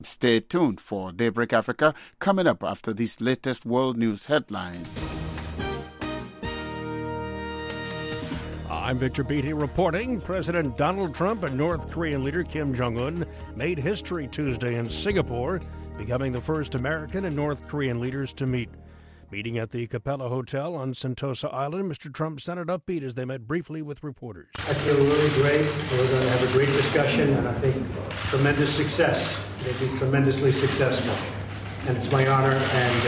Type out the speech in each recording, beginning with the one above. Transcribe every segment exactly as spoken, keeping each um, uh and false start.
Stay tuned for Daybreak Africa coming up after these latest world news headlines. I'm Victor Beatty reporting. President Donald Trump and North Korean leader Kim Jong-un made history Tuesday in Singapore, becoming the first American and North Korean leaders to meet. Meeting at the Capella Hotel on Sentosa Island, Mister Trump sounded upbeat as they met briefly with reporters. I feel really great. We're going to have a great discussion, and I think tremendous success. They'll be tremendously successful. And it's my honor, and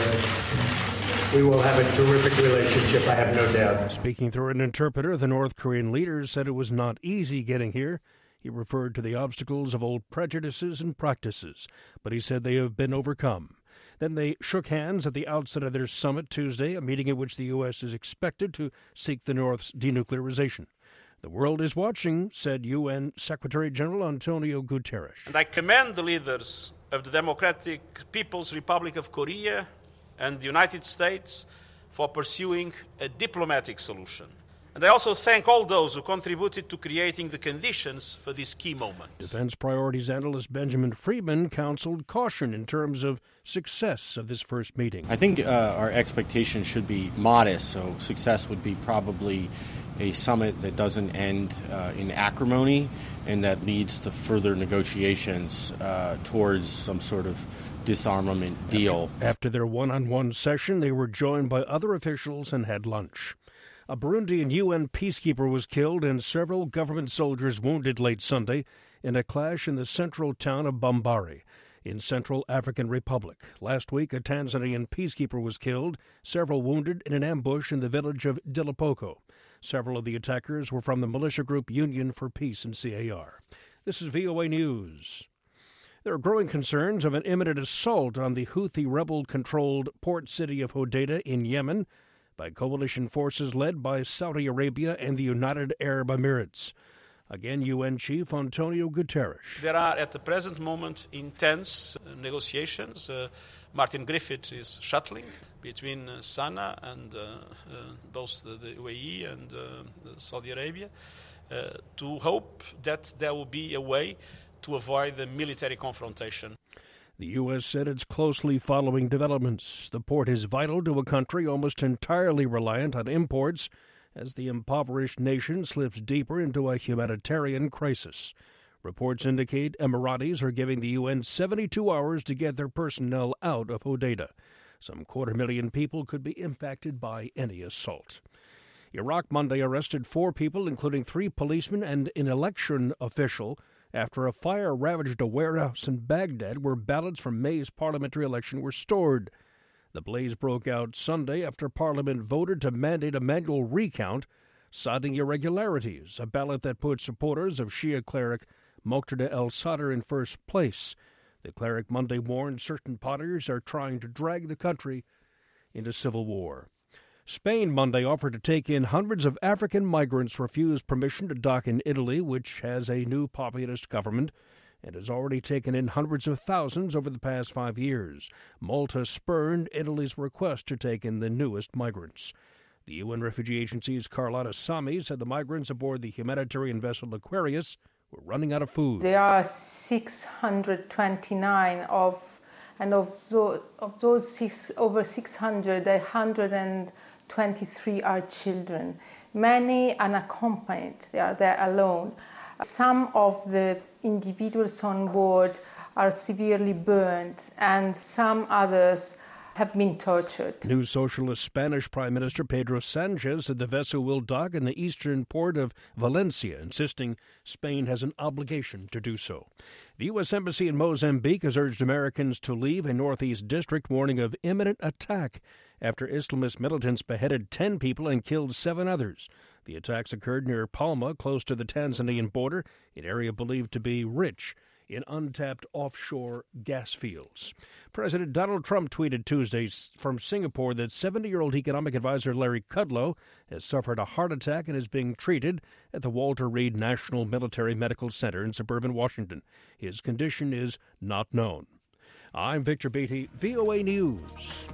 uh, we will have a terrific relationship, I have no doubt. Speaking through an interpreter, the North Korean leader said it was not easy getting here. He referred to the obstacles of old prejudices and practices, but he said they have been overcome. Then they shook hands at the outset of their summit Tuesday, a meeting at which the U S is expected to seek the North's denuclearization. The world is watching, said U N Secretary General Antonio Guterres. And I commend the leaders of the Democratic People's Republic of Korea and the United States for pursuing a diplomatic solution. And I also thank all those who contributed to creating the conditions for this key moment. Defense priorities analyst Benjamin Friedman counseled caution in terms of success of this first meeting. I think uh, our expectations should be modest, so success would be probably a summit that doesn't end uh, in acrimony and that leads to further negotiations uh, towards some sort of disarmament deal. After their one-on-one session, they were joined by other officials and had lunch. A Burundian U N peacekeeper was killed and several government soldiers wounded late Sunday in a clash in the central town of Bambari in Central African Republic. Last week, a Tanzanian peacekeeper was killed, several wounded in an ambush in the village of Dilipoko. Several of the attackers were from the militia group Union for Peace and C A R. This is V O A News. There are growing concerns of an imminent assault on the Houthi rebel-controlled port city of Hodeidah in Yemen by coalition forces led by Saudi Arabia and the United Arab Emirates. Again, U N Chief Antonio Guterres. There are, at the present moment, intense negotiations. Uh, Martin Griffith is shuttling between uh, Sana'a and uh, uh, both the, the U A E and uh, Saudi Arabia uh, to hope that there will be a way to avoid the military confrontation. The U S said it's closely following developments. The port is vital to a country almost entirely reliant on imports as the impoverished nation slips deeper into a humanitarian crisis. Reports indicate Emiratis are giving the U N seventy-two hours to get their personnel out of Hodeidah. Some quarter million people could be impacted by any assault. Iraq Monday arrested four people, including three policemen and an election official, after a fire ravaged a warehouse in Baghdad where ballots from May's parliamentary election were stored. The blaze broke out Sunday after Parliament voted to mandate a manual recount, citing irregularities, a ballot that put supporters of Shia cleric Muqtada al-Sadr in first place. The cleric Monday warned certain parties are trying to drag the country into civil war. Spain Monday offered to take in hundreds of African migrants refused permission to dock in Italy, which has a new populist government and has already taken in hundreds of thousands over the past five years. Malta spurned Italy's request to take in the newest migrants. The U N Refugee Agency's Carlotta Sami said the migrants aboard the humanitarian vessel Aquarius were running out of food. There are six hundred twenty-nine of, and of those, of those six, over six hundred, one hundred twenty-three are children. Many unaccompanied, they are there alone. Some of the individuals on board are severely burned, and some others have been tortured. New socialist Spanish Prime Minister Pedro Sanchez said the vessel will dock in the eastern port of Valencia, insisting Spain has an obligation to do so. The U S Embassy in Mozambique has urged Americans to leave a northeast district, warning of imminent attack after Islamist militants beheaded ten people and killed seven others. The attacks occurred near Palma, close to the Tanzanian border, an area believed to be rich in untapped offshore gas fields. President Donald Trump tweeted Tuesday from Singapore that seventy-year-old economic advisor Larry Kudlow has suffered a heart attack and is being treated at the Walter Reed National Military Medical Center in suburban Washington. His condition is not known. I'm Victor Beatty, V O A News.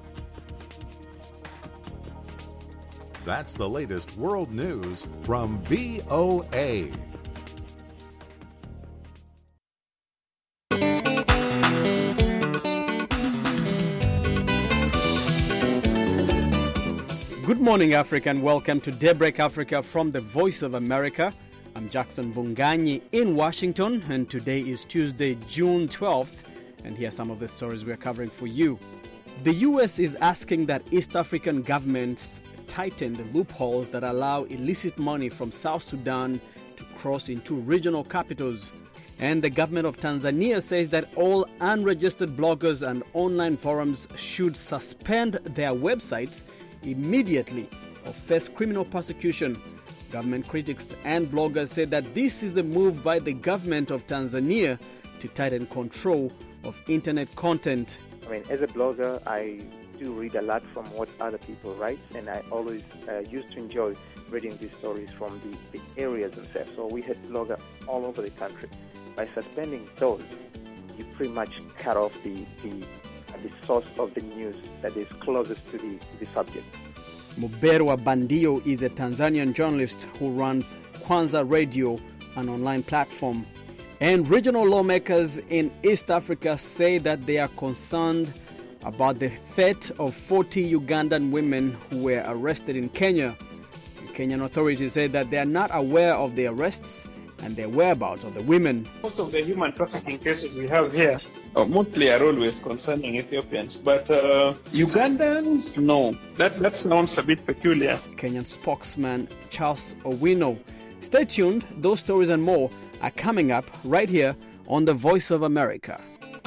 That's the latest world news from V O A. Good morning, Africa, and welcome to Daybreak Africa from the Voice of America. I'm Jackson Vunganyi in Washington, and today is Tuesday, June twelfth, and here are some of the stories we're covering for you. The U S is asking that East African governments tighten the loopholes that allow illicit money from South Sudan to cross into regional capitals. And the government of Tanzania says that all unregistered bloggers and online forums should suspend their websites immediately or face criminal prosecution. Government critics and bloggers say that this is a move by the government of Tanzania to tighten control of internet content. I mean, as a blogger, I do read a lot from what other people write, and I always uh, used to enjoy reading these stories from the, the areas themselves. So we had bloggers all over the country. By suspending those, you pretty much cut off the, the, uh, the source of the news that is closest to the, to the subject. Muberwa Bandio is a Tanzanian journalist who runs Kwanza Radio, an online platform. And regional lawmakers in East Africa say that they are concerned about the fate of forty Ugandan women who were arrested in Kenya. The Kenyan authorities say that they are not aware of the arrests and the whereabouts of the women. Most of the human trafficking cases we have here uh, mostly are always concerning Ethiopians, but uh, Ugandans, no. That, that sounds a bit peculiar. Kenyan spokesman Charles Owino. Stay tuned, those stories and more are coming up right here on The Voice of America.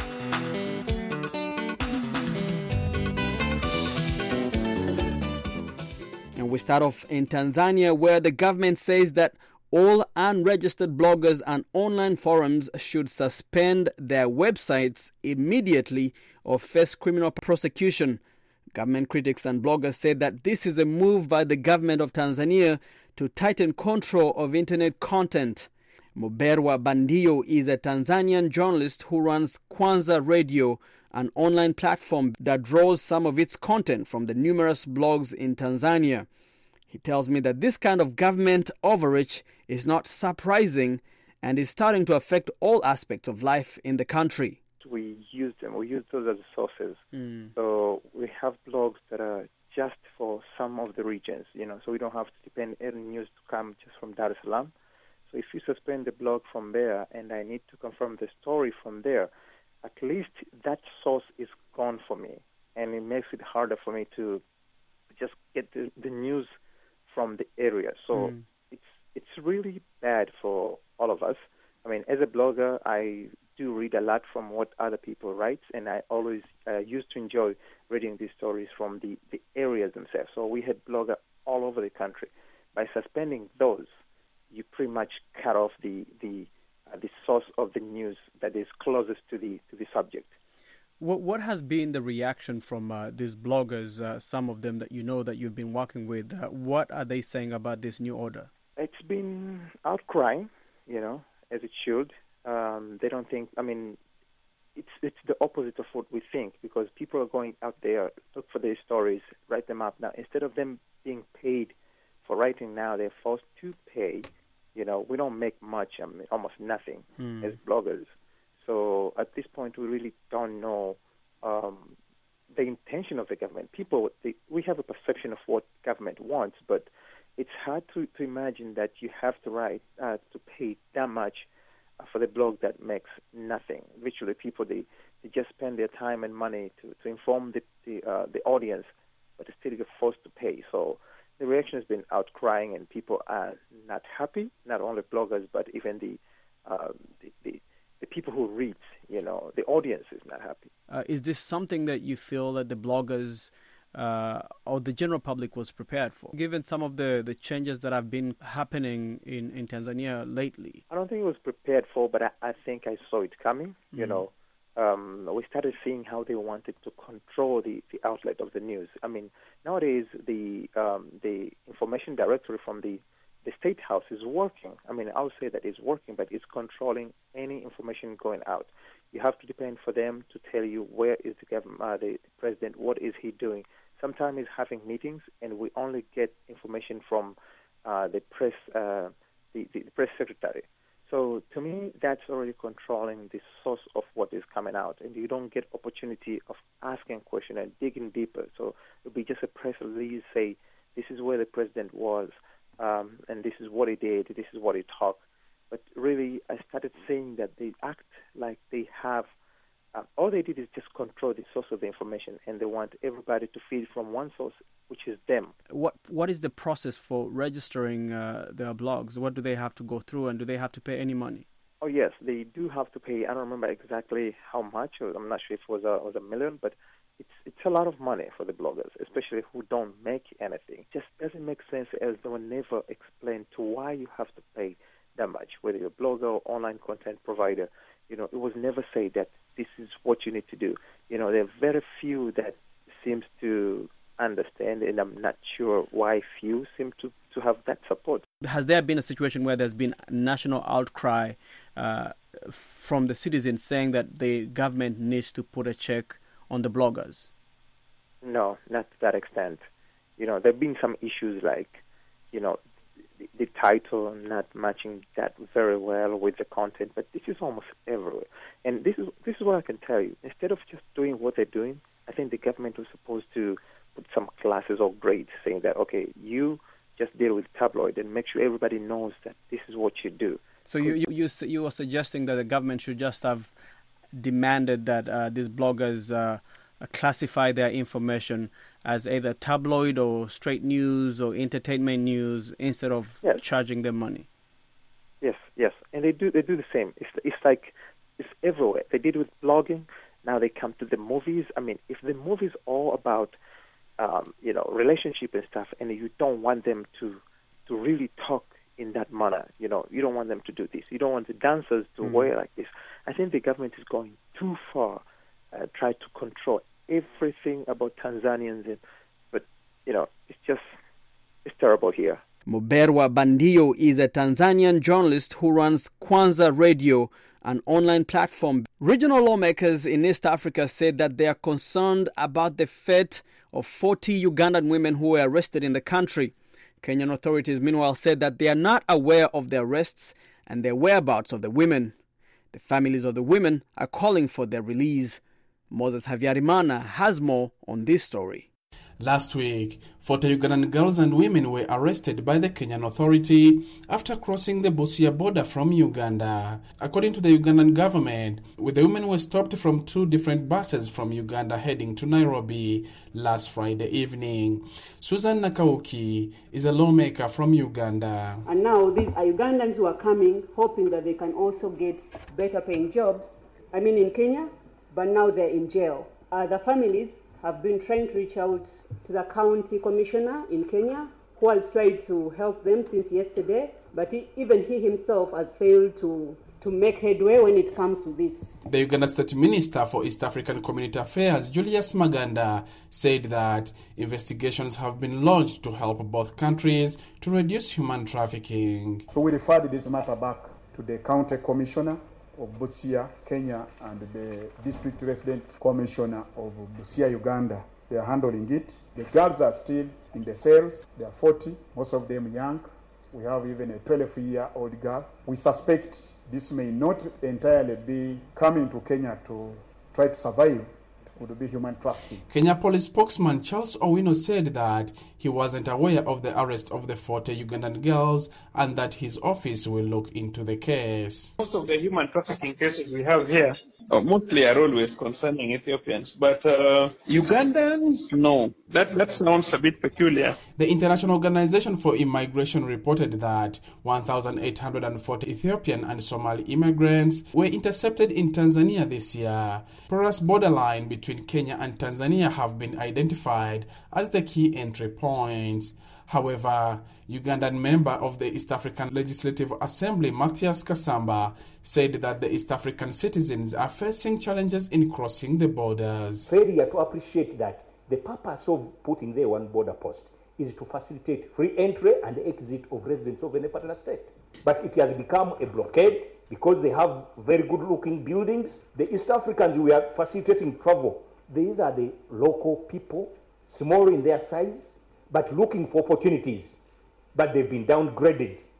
And we start off in Tanzania, where the government says that all unregistered bloggers and online forums should suspend their websites immediately or face criminal prosecution. Government critics and bloggers say that this is a move by the government of Tanzania to tighten control of internet content. Muberwa Bandio is a Tanzanian journalist who runs Kwanza Radio, an online platform that draws some of its content from the numerous blogs in Tanzania. He tells me that this kind of government overreach is not surprising and is starting to affect all aspects of life in the country. We use them, we use those as sources. Mm. So we have blogs that are just for some of the regions, you know, so we don't have to depend on news to come just from Dar es Salaam. So if you suspend the blog from there and I need to confirm the story from there, at least that source is gone for me. And it makes it harder for me to just get the, the news from the area. So mm. it's it's really bad for all of us. I mean, as a blogger, I do read a lot from what other people write, and I always uh, used to enjoy reading these stories from the, the areas themselves. So we had bloggers all over the country. By suspending those, you pretty much cut off the the uh, the source of the news that is closest to the to the subject. What what has been the reaction from uh, these bloggers, uh, some of them that you know that you've been working with? Uh, what are they saying about this new order? It's been outcrying, you know, as it should. Um, they don't think, I mean, it's it's the opposite of what we think, because people are going out there, look for their stories, write them up. Now, instead of them being paid for writing now, they're forced to pay. You know, we don't make much, I mean, almost nothing hmm. as bloggers. So at this point, we really don't know um, the intention of the government. People, they, we have a perception of what government wants, but it's hard to, to imagine that you have to write, uh, to pay that much uh, for the blog that makes nothing. Literally, people, they, they just spend their time and money to, to inform the the, uh, the audience, but they still get forced to pay. So the reaction has been outcrying, and people are not happy, not only bloggers, but even the uh, the, the The people who read, you know, the audience is not happy. Uh, is this something that you feel that the bloggers uh, or the general public was prepared for, given some of the, the changes that have been happening in, in Tanzania lately? I don't think it was prepared for, but I, I think I saw it coming. Mm-hmm. You know, um, we started seeing how they wanted to control the, the outlet of the news. I mean, nowadays the um, the information directory from the The State House is working. I mean, I'll say that it's working, but it's controlling any information going out. You have to depend for them to tell you where is the government, uh, the, the president, what is he doing. Sometimes he's having meetings, and we only get information from uh, the press, uh, the, the press secretary. So to me, that's already controlling the source of what is coming out, and you don't get opportunity of asking questions and digging deeper. So it'll be just a press release, say this is where the president was, um, and this is what he did, this is what he talked. But really, I started seeing that they act like they have, uh, all they did is just control the source of the information, and they want everybody to feed from one source, which is them. What What is the process for registering uh, their blogs? What do they have to go through, and do they have to pay any money? Oh, yes, they do have to pay. I don't remember exactly how much. Or I'm not sure if it was a, was a million, but it's it's a lot of money for the bloggers, especially who don't make anything. It just doesn't make sense, as they will never explain to why you have to pay that much, whether you're a blogger or online content provider. You know, it was never said that this is what you need to do. You know, there are very few that seems to understand, and I'm not sure why few seem to, to have that support. Has there been a situation where there's been national outcry uh, from the citizens saying that the government needs to put a check on the bloggers? No, not to that extent. You know, there have been some issues like, you know, the, the title not matching that very well with the content, but this is almost everywhere. And this is this is what I can tell you. Instead of just doing what they're doing, I think the government was supposed to put some classes or grades saying that, okay, you just deal with tabloid and make sure everybody knows that this is what you do. So you you you, you are suggesting that the government should just have demanded that uh, these bloggers uh, classify their information as either tabloid or straight news or entertainment news instead of yes. charging them money? Yes, yes, and they do they do the same. It's it's like it's everywhere. They did with blogging. Now they come to the movies. I mean, if the movie's all about um, you know relationship and stuff, and you don't want them to to really talk in that manner, you know, you don't want them to do this. You don't want the dancers to mm. wear like this. I think the government is going too far, uh, try to control everything about Tanzanians, and, but you know, it's just it's terrible here. Muberwa Bandio is a Tanzanian journalist who runs Kwanza Radio, an online platform. Regional lawmakers in East Africa said that they are concerned about the fate of forty Ugandan women who were arrested in the country. Kenyan authorities, meanwhile, said that they are not aware of the arrests and the whereabouts of the women. The families of the women are calling for their release. Moses Havyarimana has more on this story. Last week, forty Ugandan girls and women were arrested by the Kenyan Authority after crossing the Busia border from Uganda. According to the Ugandan government, the women were stopped from two different buses from Uganda heading to Nairobi last Friday evening. Susan Nakauki is a lawmaker from Uganda. And now these are Ugandans who are coming, hoping that they can also get better paying jobs. I mean in Kenya, but now they're in jail. Uh, the families have been trying to reach out to the county commissioner in Kenya, who has tried to help them since yesterday, but he, even he himself has failed to, to make headway when it comes to this. The Uganda State Minister for East African Community Affairs, Julius Maganda, said that investigations have been launched to help both countries to reduce human trafficking. So we referred this matter back to the county commissioner of Busia, Kenya, and the district resident commissioner of Busia, Uganda. They are handling it. The girls are still in the cells. They are forty, most of them young. We have even a twelve-year-old girl. We suspect this may not entirely be coming to Kenya to try to survive. It could be human trafficking. Kenya police spokesman Charles Owino said that he wasn't aware of the arrest of the forty Ugandan girls and that his office will look into the case. Most of the human trafficking cases we have here uh, mostly are always concerning Ethiopians, but uh, Ugandans, no. That, that sounds a bit peculiar. The International Organization for Immigration reported that one thousand eight hundred forty Ethiopian and Somali immigrants were intercepted in Tanzania this year. Porous borderline between Kenya and Tanzania have been identified as the key entry points. However, Ugandan member of the East African Legislative Assembly, Matthias Kasamba, said that the East African citizens are facing challenges in crossing the borders. Failure to appreciate that the purpose of putting there one border post is to facilitate free entry and exit of residents of any particular state. But it has become a blockade because they have very good-looking buildings. The East Africans we are facilitating travel. These are the local people, small in their size, but looking for opportunities. But they've been downgraded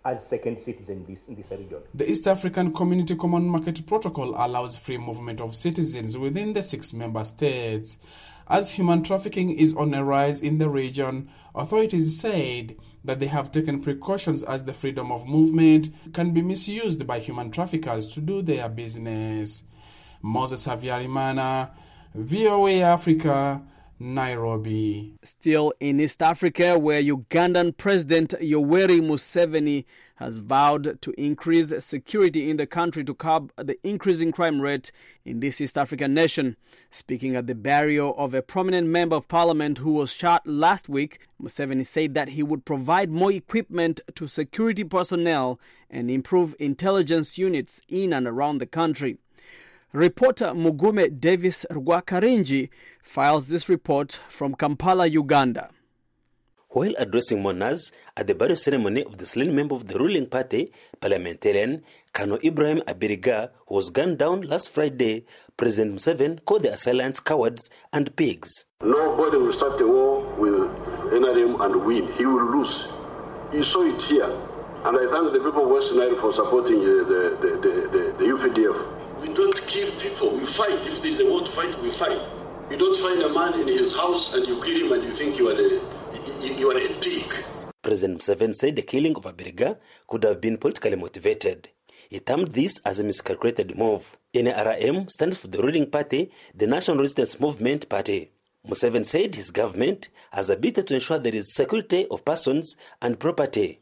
as second citizens in this, in this region. The East African Community Common Market Protocol allows free movement of citizens within the six member states. As human trafficking is on a rise in the region, authorities said that they have taken precautions as the freedom of movement can be misused by human traffickers to do their business. Moses Havyarimana, V O A Africa, Nairobi. Still in East Africa, where Ugandan President Yoweri Museveni has vowed to increase security in the country to curb the increasing crime rate in this East African nation. Speaking at the burial of a prominent member of parliament who was shot last week, Museveni said that he would provide more equipment to security personnel and improve intelligence units in and around the country. Reporter Mugume Davis Rwakarinji files this report from Kampala, Uganda. While addressing mourners at the burial ceremony of the slain member of the ruling party, parliamentarian Kano Ibrahim Abiriga, who was gunned down last Friday, President Museveni called the assailants cowards and pigs. Nobody will start a war with N R M and win. He will lose. You saw it here. And I thank the people of Western Nile for supporting uh, the, the, the, the, the U P D F. We don't kill people, we fight. If there's a war to fight, we fight. You don't find a man in his house and you kill him and you think you are a, you are a pig. President Museveni said the killing of Abiriga could have been politically motivated. He termed this as a miscalculated move. N R M stands for the ruling party, the National Resistance Movement Party. Museveni said his government has a bid to ensure there is security of persons and property.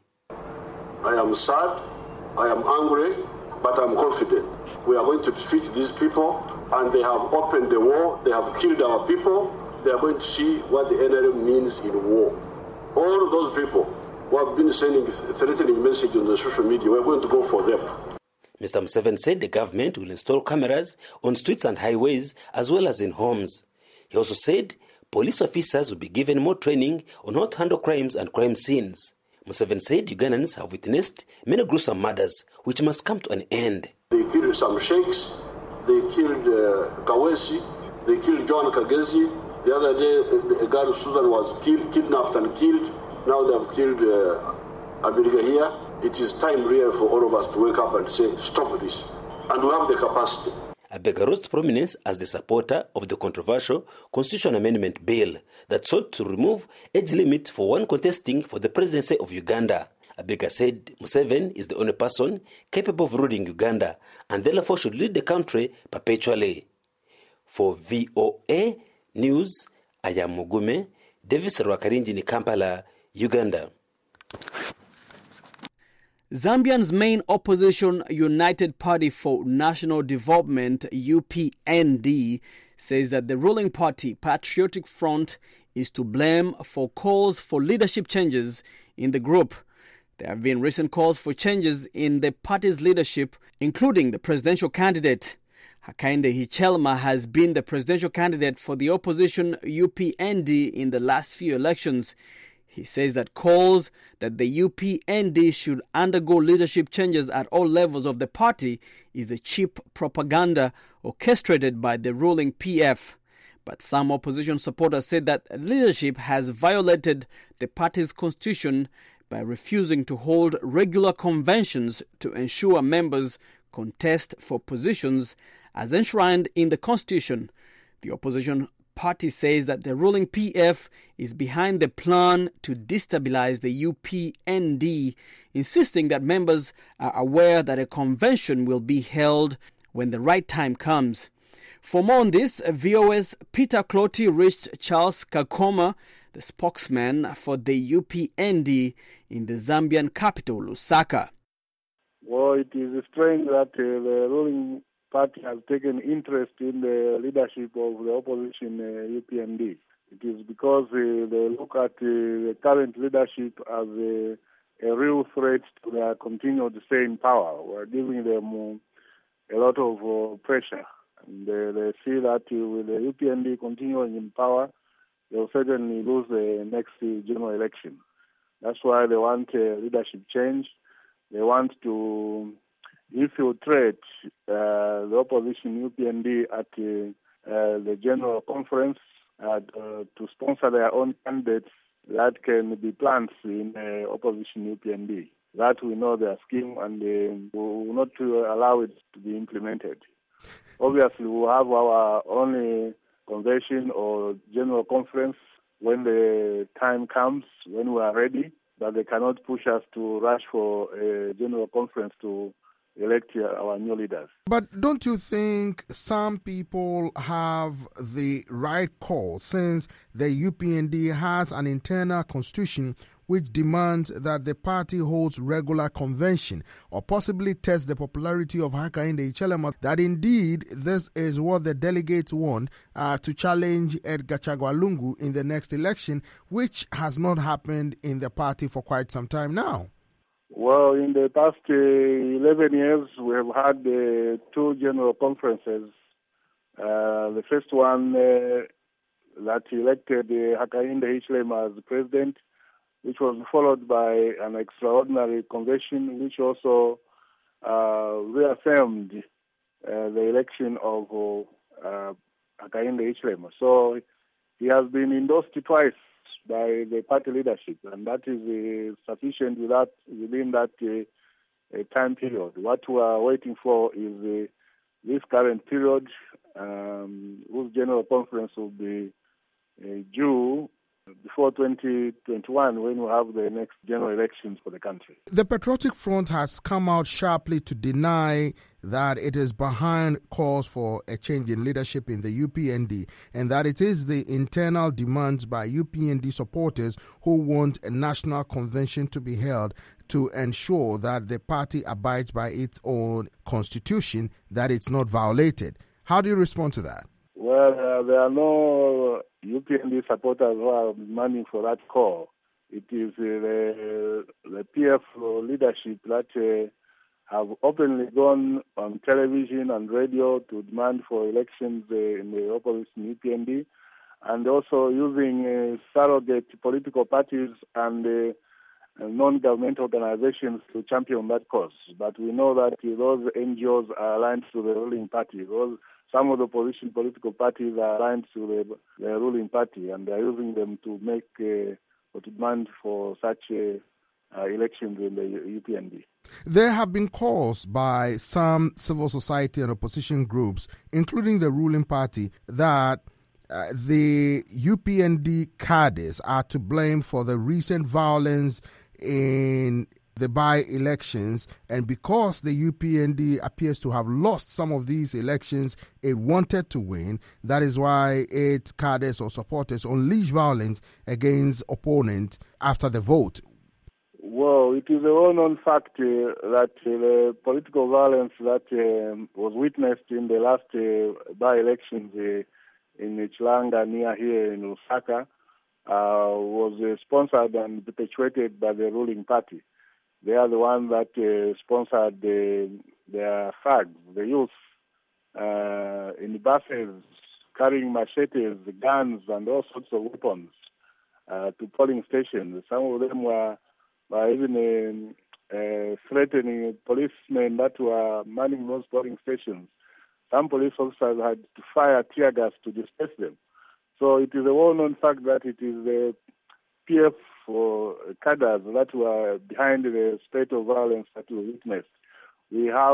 I am sad, I am angry, but I'm confident. We are going to defeat these people, and they have opened the war, they have killed our people. They are going to see what the N R M means in war. All of those people who have been sending threatening messages on the social media, we're going to go for them. Mister Museveni said the government will install cameras on streets and highways as well as in homes. He also said police officers will be given more training on how to handle crimes and crime scenes. Museveni said Ugandans have witnessed many gruesome murders which must come to an end. They killed some sheikhs, they killed uh, Kawesi, they killed John Kagezi. The other day, a girl Susan was killed, kidnapped and killed. Now they have killed uh, Abiriga here. It is time really for all of us to wake up and say, stop this. And we have the capacity. Abiriga rose to prominence as the supporter of the controversial Constitution Amendment Bill that sought to remove age limit for one contesting for the presidency of Uganda. Abiriga said Museveni is the only person capable of ruling Uganda and therefore should lead the country perpetually. For V O A News, I am Mugume Davis Rwakarinji in Kampala, Uganda. Zambian's main opposition United Party for National Development, U P N D, says that the ruling party, Patriotic Front, is to blame for calls for leadership changes in the group. There have been recent calls for changes in the party's leadership, including the presidential candidate. Hakainde Hichilema has been the presidential candidate for the opposition U P N D in the last few elections. He says that calls that the U P N D should undergo leadership changes at all levels of the party is a cheap propaganda orchestrated by the ruling P F. But some opposition supporters said that leadership has violated the party's constitution by refusing to hold regular conventions to ensure members contest for positions as enshrined in the constitution. The opposition party says that the ruling P F is behind the plan to destabilize the U P N D, insisting that members are aware that a convention will be held when the right time comes. For more on this, V O A's Peter Clotty reached Charles Kakoma, the spokesman for the U P N D in the Zambian capital, Lusaka. Well, it is strange that uh, the ruling party has taken interest in the leadership of the opposition uh, U P N D. It is because uh, they look at uh, the current leadership as a, a real threat to their continued stay in power. We're giving them uh, a lot of uh, pressure. And they, they see that uh, with the U P N D continuing in power, they'll certainly lose the next uh, general election. That's why they want uh, leadership change. They want to infiltrate uh, the opposition U P N D at uh, uh, the general conference uh, uh, to sponsor their own candidates that can be plants in uh, opposition U P N D. That we know their scheme, and uh, we will not allow it to be implemented. Obviously, we will have our own convention or general conference when the time comes, when we are ready, but they cannot push us to rush for a general conference to elect our new leaders. But don't you think some people have the right call, since the U P N D has an internal constitution which demands that the party holds regular convention or possibly tests the popularity of Hakainde Hichilema, that indeed this is what the delegates want uh, to challenge Edgar Chagwa Lungu in the next election, which has not happened in the party for quite some time now? Well, in the past uh, eleven years, we have had uh, two general conferences. Uh, the first one uh, that elected uh, Hakainde Hichilema as the president, which was followed by an extraordinary convention, which also uh, reaffirmed uh, the election of uh, Hakainde Hichilema. So he has been endorsed twice by the party leadership, and that is uh, sufficient without, within that uh, time period. What we are waiting for is uh, this current period, um, whose general conference will be uh, due before twenty twenty-one, when we have the next general elections for the country. The Patriotic Front has come out sharply to deny that it is behind calls for a change in leadership in the U P N D, and that it is the internal demands by U P N D supporters who want a national convention to be held to ensure that the party abides by its own constitution, that it's not violated. How do you respond to that? Well, uh, there are no U P N D supporters who are demanding for that call. It is uh, the, the P F leadership that uh, have openly gone on television and radio to demand for elections uh, in the opposition U P N D, and also using uh, surrogate political parties and uh, non-government organizations to champion that cause. But we know that uh, those N G Os are aligned to the ruling party. Those Some of the opposition political parties are aligned to the, the ruling party, and they are using them to make uh, or to demand for such uh, uh, elections in the U P N D. There have been calls by some civil society and opposition groups, including the ruling party, that uh, the U P N D cadres are to blame for the recent violence in the by-elections, and because the U P N D appears to have lost some of these elections it wanted to win, that is why its cadres or supporters unleash violence against opponents after the vote. Well, it is a well-known fact uh, that uh, the political violence that uh, was witnessed in the last uh, by-elections uh, in Chilanga near here in Lusaka uh, was uh, sponsored and perpetuated by the ruling party. They are the one that uh, sponsored the, their thugs, the youth, uh, in buses, carrying machetes, guns, and all sorts of weapons uh, to polling stations. Some of them were, were even uh, uh, threatening policemen that were manning those polling stations. Some police officers had to fire tear gas to disperse them. So it is a well-known fact that it is the P F for cadres that were behind the spate of violence that we witnessed. We have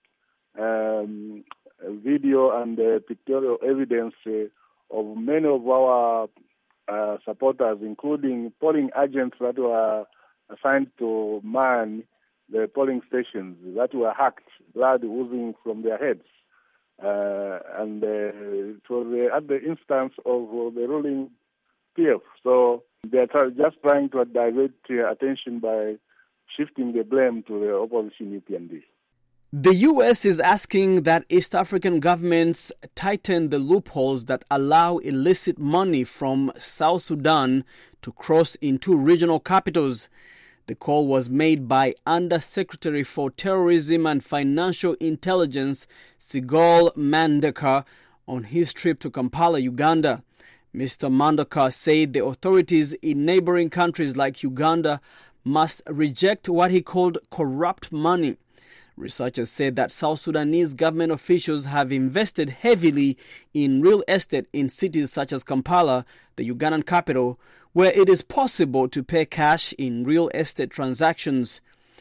um, video and uh, pictorial evidence uh, of many of our uh, supporters, including polling agents that were assigned to man the polling stations, that were hacked, blood oozing from their heads. Uh, and uh, it was uh, at the instance of uh, the ruling P F. So they are just trying to divert uh, attention by shifting the blame to the opposition U P N D. The U S is asking that East African governments tighten the loopholes that allow illicit money from South Sudan to cross into regional capitals. The call was made by Under-Secretary for Terrorism and Financial Intelligence, Sigol Mandeka, on his trip to Kampala, Uganda. Mister Mandeka said the authorities in neighboring countries like Uganda must reject what he called corrupt money. Researchers said that South Sudanese government officials have invested heavily in real estate in cities such as Kampala, the Ugandan capital, where it is possible to pay cash in real estate transactions.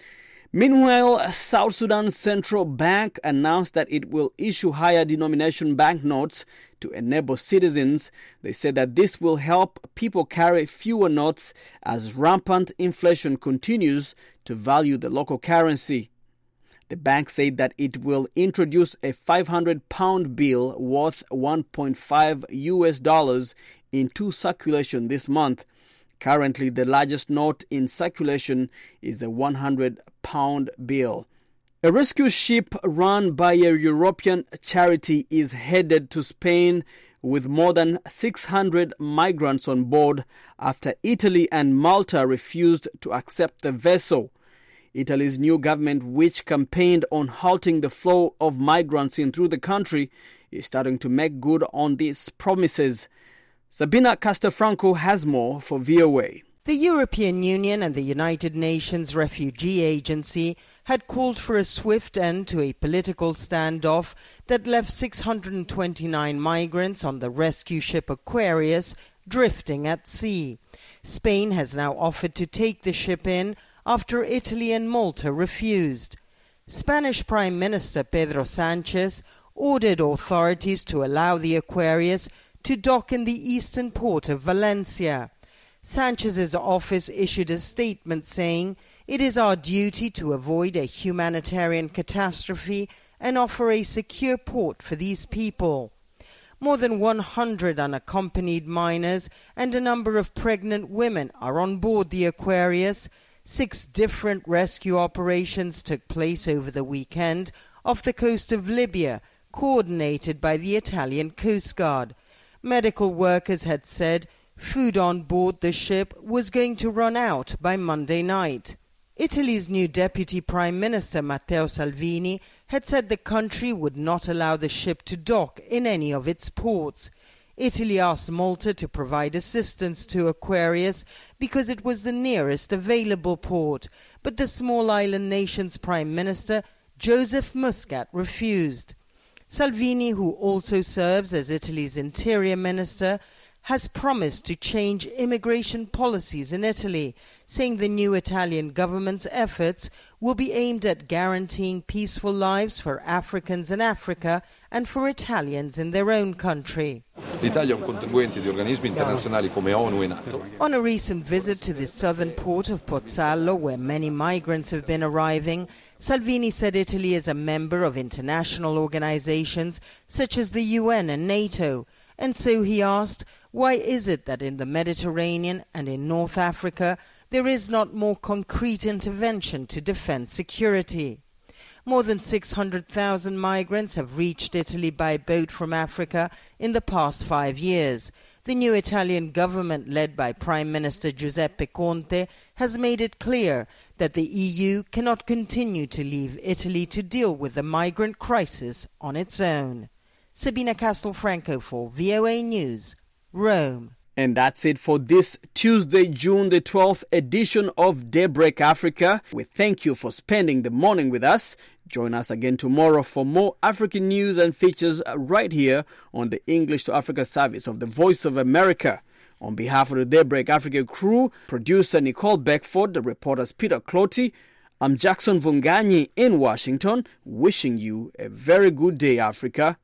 Meanwhile, South Sudan's Central Bank announced that it will issue higher denomination banknotes to enable citizens. They said that this will help people carry fewer notes as rampant inflation continues to value the local currency. The bank said that it will introduce a five hundred pound bill worth one point five U S dollars into circulation this month. Currently, the largest note in circulation is a one hundred pound bill. A rescue ship run by a European charity is headed to Spain with more than six hundred migrants on board after Italy and Malta refused to accept the vessel. Italy's new government, which campaigned on halting the flow of migrants in through the country, is starting to make good on these promises. Sabina Castelfranco has more for V O A. The European Union and the United Nations Refugee Agency had called for a swift end to a political standoff that left six hundred twenty-nine migrants on the rescue ship Aquarius drifting at sea. Spain has now offered to take the ship in after Italy and Malta refused. Spanish Prime Minister Pedro Sánchez ordered authorities to allow the Aquarius to dock in the eastern port of Valencia. Sanchez's office issued a statement saying, "It is our duty to avoid a humanitarian catastrophe and offer a secure port for these people." More than one hundred unaccompanied minors and a number of pregnant women are on board the Aquarius. Six different rescue operations took place over the weekend off the coast of Libya, coordinated by the Italian Coast Guard. Medical workers had said food on board the ship was going to run out by Monday night. Italy's new Deputy Prime Minister Matteo Salvini had said the country would not allow the ship to dock in any of its ports. Italy asked Malta to provide assistance to Aquarius because it was the nearest available port, but the small island nation's Prime Minister, Joseph Muscat, refused. Salvini, who also serves as Italy's Interior Minister, has promised to change immigration policies in Italy, saying the new Italian government's efforts will be aimed at guaranteeing peaceful lives for Africans in Africa and for Italians in their own country. L'Italia è un contribuente di organismi internazionali come ONU e NATO. On a recent visit to the southern port of Pozzallo, where many migrants have been arriving, Salvini said Italy is a member of international organizations such as the U N and NATO. And so he asked, why is it that in the Mediterranean and in North Africa there is not more concrete intervention to defend security? More than six hundred thousand migrants have reached Italy by boat from Africa in the past five years. The new Italian government, led by Prime Minister Giuseppe Conte, has made it clear that the E U cannot continue to leave Italy to deal with the migrant crisis on its own. Sabina Castelfranco for V O A News, Rome. And that's it for this Tuesday, June the twelfth edition of Daybreak Africa. We thank you for spending the morning with us. Join us again tomorrow for more African news and features right here on the English to Africa service of the Voice of America. On behalf of the Daybreak Africa crew, producer Nicole Beckford, the reporters Peter Clotty, I'm Jackson Vunganyi in Washington, wishing you a very good day, Africa.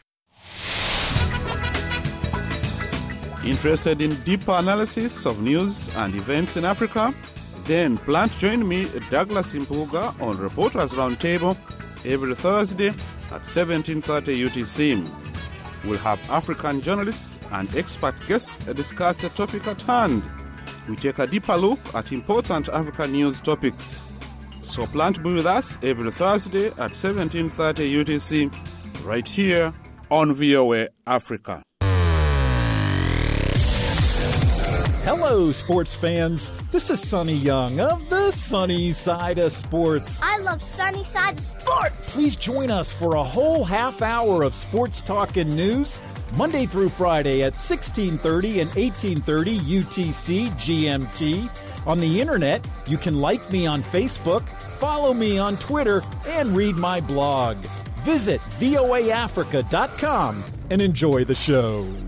Interested in deeper analysis of news and events in Africa? Then plan to join me, Douglas Impuga, on Reporters Roundtable every Thursday at seventeen thirty U T C. We'll have African journalists and expert guests discuss the topic at hand. We take a deeper look at important African news topics. So plan to be with us every Thursday at seventeen thirty U T C, right here on V O A Africa. Hello, sports fans. This is Sonny Young of the Sunny Side of Sports. I love Sunny Side of Sports. Please join us for a whole half hour of sports talk and news, Monday through Friday at sixteen thirty and eighteen thirty U T C G M T. On the internet, you can like me on Facebook, follow me on Twitter, and read my blog. Visit V O A Africa dot com and enjoy the show.